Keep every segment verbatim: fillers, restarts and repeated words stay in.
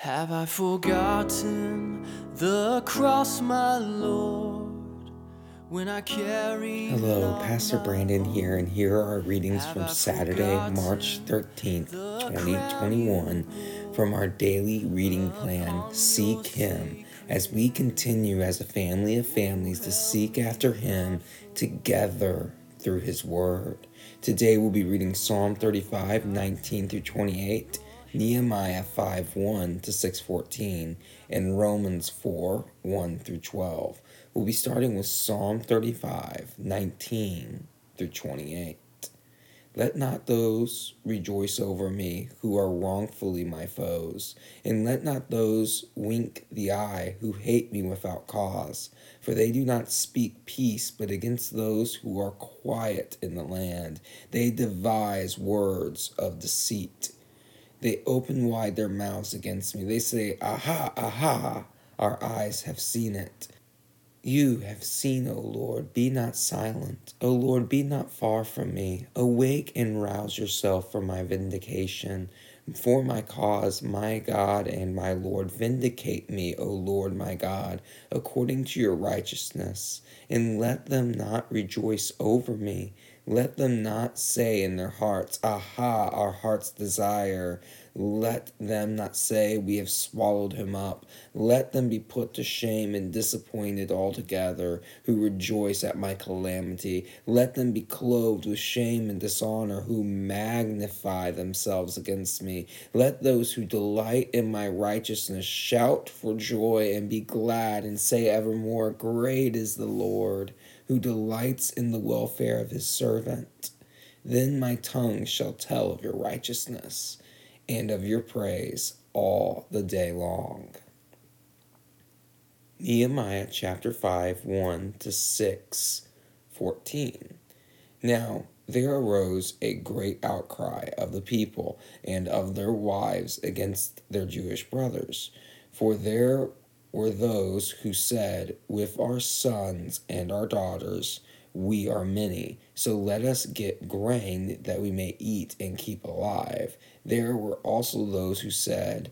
Have I forgotten the cross, my Lord, when I carry Hello, Pastor Brandon here, and here are our readings from Saturday, March thirteenth, twenty twenty-one, from our daily reading plan, Seek Him, as we continue as a family of families to seek after Him together through His Word. Today we'll be reading Psalm thirty-five, nineteen through twenty-eight, Nehemiah five, one to six fourteen, and Romans four, one through twelve. We'll be starting with Psalm thirty-five, nineteen through twenty-eight. Let not those rejoice over me who are wrongfully my foes, and let not those wink the eye who hate me without cause. For they do not speak peace, but against those who are quiet in the land. They devise words of deceit. They open wide their mouths against me. They say, Aha, aha, our eyes have seen it. You have seen, O Lord, be not silent. O Lord, be not far from me. Awake and rouse yourself for my vindication. For my cause, my God and my Lord, vindicate me, O Lord my God, according to your righteousness. And let them not rejoice over me. Let them not say in their hearts, Aha, our heart's desire. Let them not say, We have swallowed him up. Let them be put to shame and disappointed altogether, who rejoice at my calamity. Let them be clothed with shame and dishonor, who magnify themselves against me. Let those who delight in my righteousness shout for joy and be glad and say evermore, Great is the Lord, who delights in the welfare of his servant. Then my tongue shall tell of your righteousness and of your praise all the day long. Nehemiah chapter five, one to six, fourteen. Now there arose a great outcry of the people and of their wives against their Jewish brothers, for there were those who said, With our sons and our daughters we are many, so let us get grain that we may eat and keep alive. There were also those who said,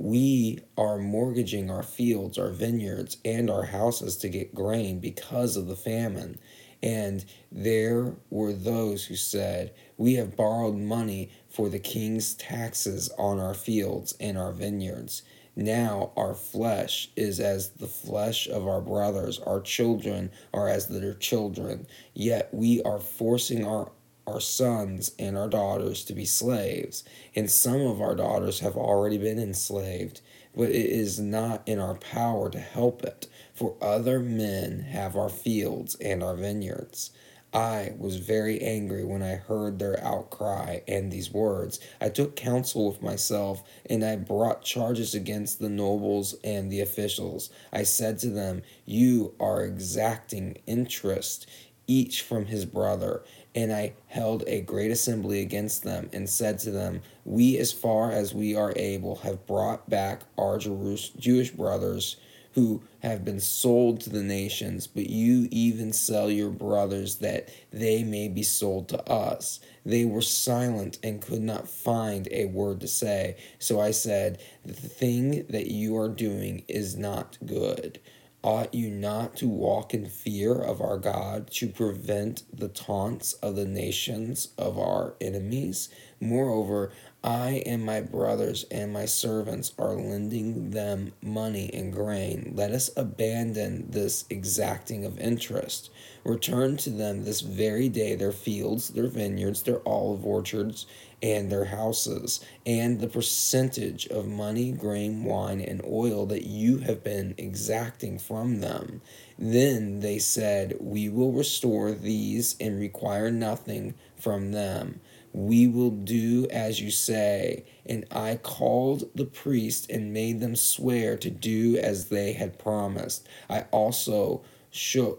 We are mortgaging our fields, our vineyards, and our houses to get grain because of the famine. And there were those who said, We have borrowed money for the king's taxes on our fields and our vineyards. Now our flesh is as the flesh of our brothers, our children are as their children, yet we are forcing our our sons and our daughters to be slaves, and some of our daughters have already been enslaved, but it is not in our power to help it, for other men have our fields and our vineyards. I was very angry when I heard their outcry and these words. I took counsel with myself, and I brought charges against the nobles and the officials. I said to them, You are exacting interest, each from his brother. And I held a great assembly against them and said to them, We, as far as we are able, have brought back our Jewish brothers who have been sold to the nations, but you even sell your brothers that they may be sold to us. They were silent and could not find a word to say. So I said, The thing that you are doing is not good. Ought you not to walk in fear of our God, to prevent the taunts of the nations of our enemies? Moreover, I and my brothers and my servants are lending them money and grain. Let us abandon this exacting of interest. Return to them this very day their fields, their vineyards, their olive orchards, and their houses, and the percentage of money, grain, wine, and oil that you have been exacting from them. Then they said, We will restore these and require nothing from them. We will do as you say. And I called the priest and made them swear to do as they had promised. I also shook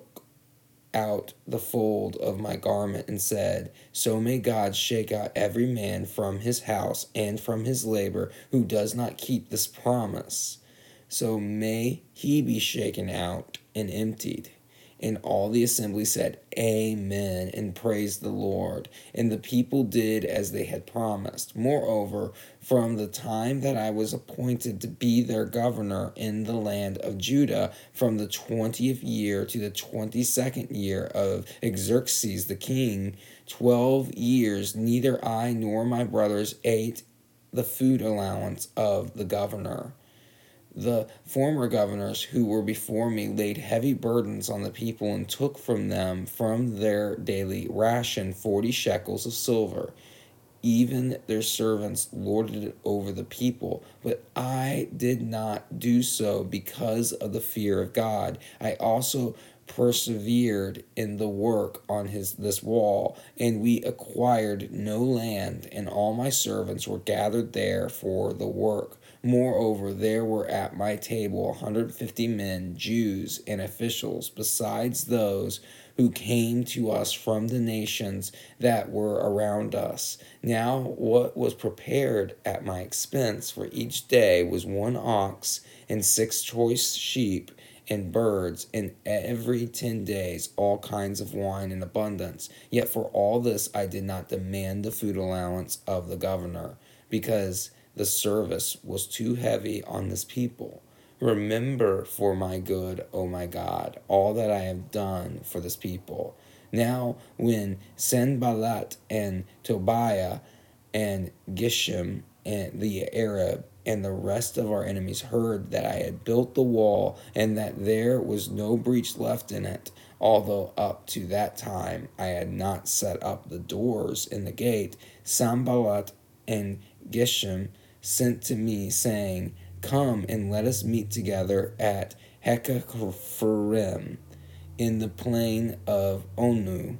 out the fold of my garment and said, So may God shake out every man from his house and from his labor who does not keep this promise. So may he be shaken out and emptied. And all the assembly said, Amen, and praised the Lord. And the people did as they had promised. Moreover, from the time that I was appointed to be their governor in the land of Judah, from the twentieth year to the twenty-second year of Xerxes the king, twelve years, neither I nor my brothers ate the food allowance of the governor. The former governors who were before me laid heavy burdens on the people and took from them from their daily ration forty shekels of silver. Even their servants lorded it over the people, but I did not do so because of the fear of God. I also persevered in the work on his this wall, and we acquired no land, and all my servants were gathered there for the work. Moreover, there were at my table one hundred fifty men, Jews and officials, besides those who came to us from the nations that were around us. Now what was prepared at my expense for each day was one ox and six choice sheep and birds, and every ten days all kinds of wine in abundance. Yet for all this I did not demand the food allowance of the governor, because the service was too heavy on this people. Remember for my good, O my God, all that I have done for this people. Now when Sanballat and Tobiah and Geshem and the Arab and the rest of our enemies heard that I had built the wall and that there was no breach left in it, although up to that time I had not set up the doors in the gate, Sanballat and Geshem sent to me, saying, Come and let us meet together at Hakkephirim in the plain of Onu.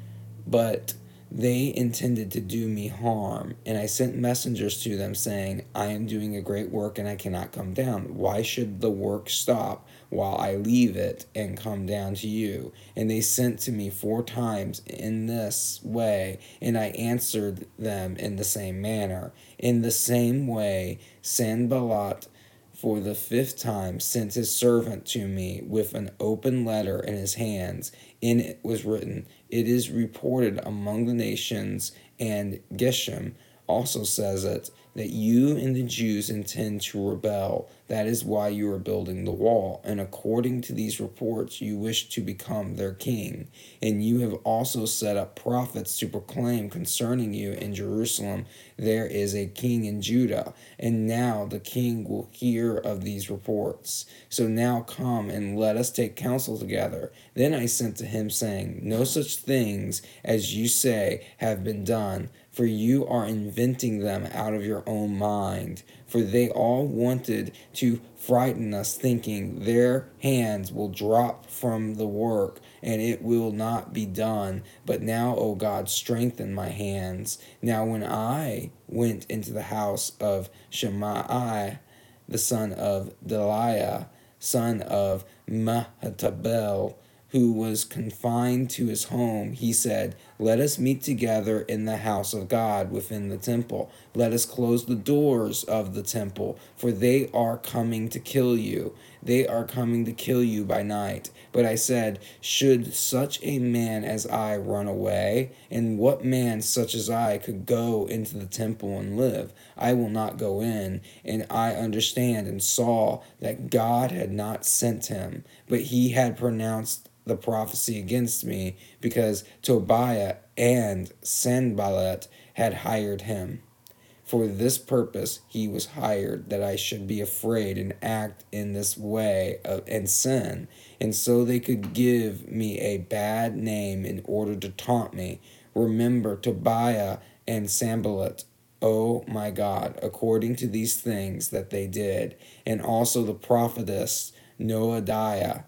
But they intended to do me harm, and I sent messengers to them, saying, I am doing a great work, and I cannot come down. Why should the work stop while I leave it and come down to you? And they sent to me four times in this way, and I answered them in the same manner. In the same way, Sanballat for the fifth time sent his servant to me with an open letter in his hands. In it was written, It is reported among the nations, and Geshem also says it, that you and the Jews intend to rebel. That is why you are building the wall. And according to these reports, you wish to become their king. And you have also set up prophets to proclaim concerning you in Jerusalem, there is a king in Judah. And now the king will hear of these reports. So now come and let us take counsel together. Then I sent to him, saying, No such things as you say have been done, for you are inventing them out of your own mind. For they all wanted to frighten us, thinking their hands will drop from the work, and it will not be done. But now, O God, strengthen my hands. Now when I went into the house of Shemaiah, the son of Deliah, son of Mehetabel, who was confined to his home, he said, Let us meet together in the house of God within the temple. Let us close the doors of the temple, for they are coming to kill you. They are coming to kill you by night. But I said, Should such a man as I run away? And what man such as I could go into the temple and live? I will not go in. And I understand and saw that God had not sent him, but he had pronounced the prophecy against me, because Tobiah and Sanballat had hired him. For this purpose he was hired, that I should be afraid and act in this way of, and sin, and so they could give me a bad name in order to taunt me. Remember Tobiah and Sanballat, O my God, according to these things that they did, and also the prophetess Noadiah,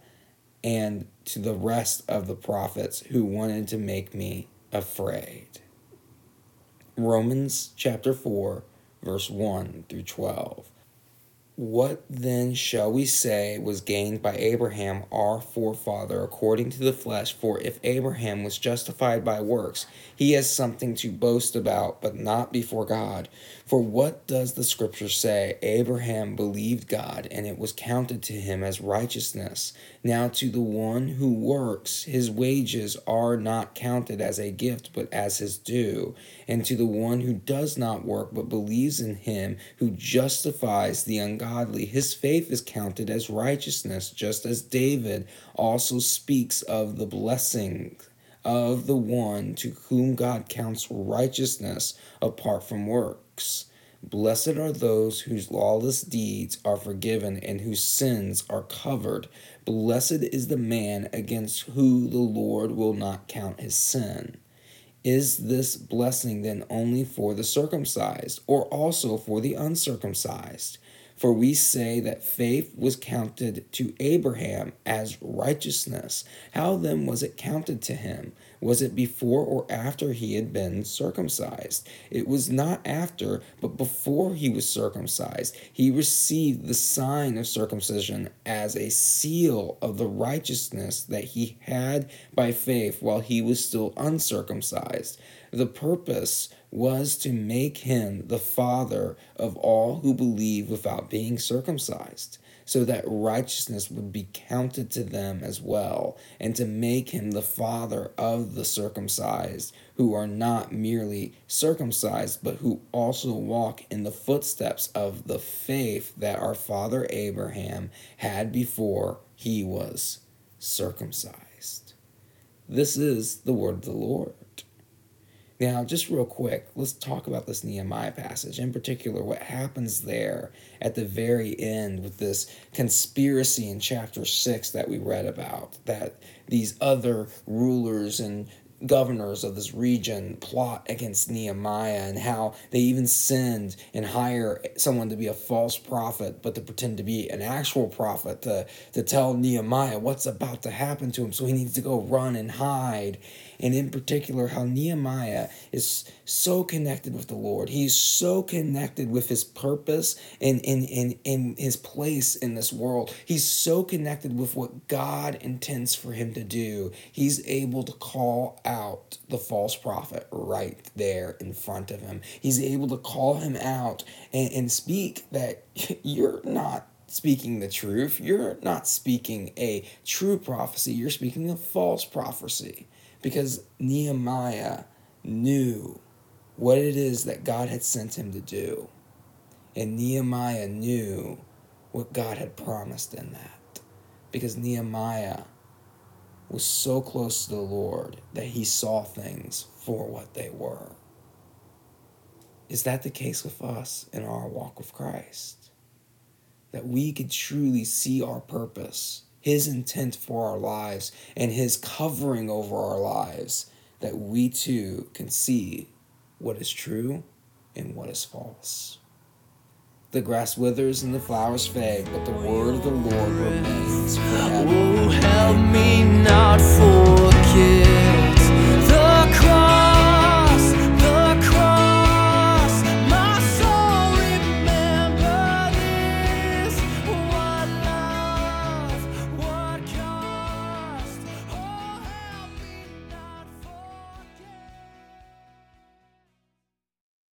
and to the rest of the prophets who wanted to make me afraid. Romans chapter four, verse one through twelve. What then shall we say was gained by Abraham our forefather according to the flesh? For if Abraham was justified by works, he has something to boast about, but not before God. For what does the scripture say? Abraham believed God, and it was counted to him as righteousness. Now to the one who works, his wages are not counted as a gift, but as his due. And to the one who does not work, but believes in him who justifies the ungodly, his faith is counted as righteousness, just as David also speaks of the blessing of the one to whom God counts righteousness apart from works. Blessed are those whose lawless deeds are forgiven and whose sins are covered. Blessed is the man against whom the Lord will not count his sin. Is this blessing then only for the circumcised, or also for the uncircumcised? For we say that faith was counted to Abraham as righteousness. How then was it counted to him? Was it before or after he had been circumcised? It was not after, but before he was circumcised. He received the sign of circumcision as a seal of the righteousness that he had by faith while he was still uncircumcised. The purpose was to make him the father of all who believe without being circumcised, so that righteousness would be counted to them as well, and to make him the father of the circumcised, who are not merely circumcised, but who also walk in the footsteps of the faith that our father Abraham had before he was circumcised. This is the word of the Lord. Now, just real quick, let's talk about this Nehemiah passage. In particular, what happens there at the very end with this conspiracy in chapter six that we read about, that these other rulers and governors of this region plot against Nehemiah, and how they even send and hire someone to be a false prophet, but to pretend to be an actual prophet to, to tell Nehemiah what's about to happen to him, so he needs to go run and hide. And in particular, how Nehemiah is so connected with the Lord. He's so connected with his purpose and in, in, in his place in this world. He's so connected with what God intends for him to do. He's able to call out the false prophet right there in front of him. He's able to call him out and, and speak that you're not speaking the truth. You're not speaking a true prophecy. You're speaking a false prophecy. Because Nehemiah knew what it is that God had sent him to do. And Nehemiah knew what God had promised in that. Because Nehemiah was so close to the Lord that he saw things for what they were. Is that the case with us in our walk with Christ? That we could truly see our purpose, his intent for our lives, and his covering over our lives, that we too can see what is true and what is false. The grass withers and the flowers fade, but the word of the Lord remains forever. Oh, help me not forget.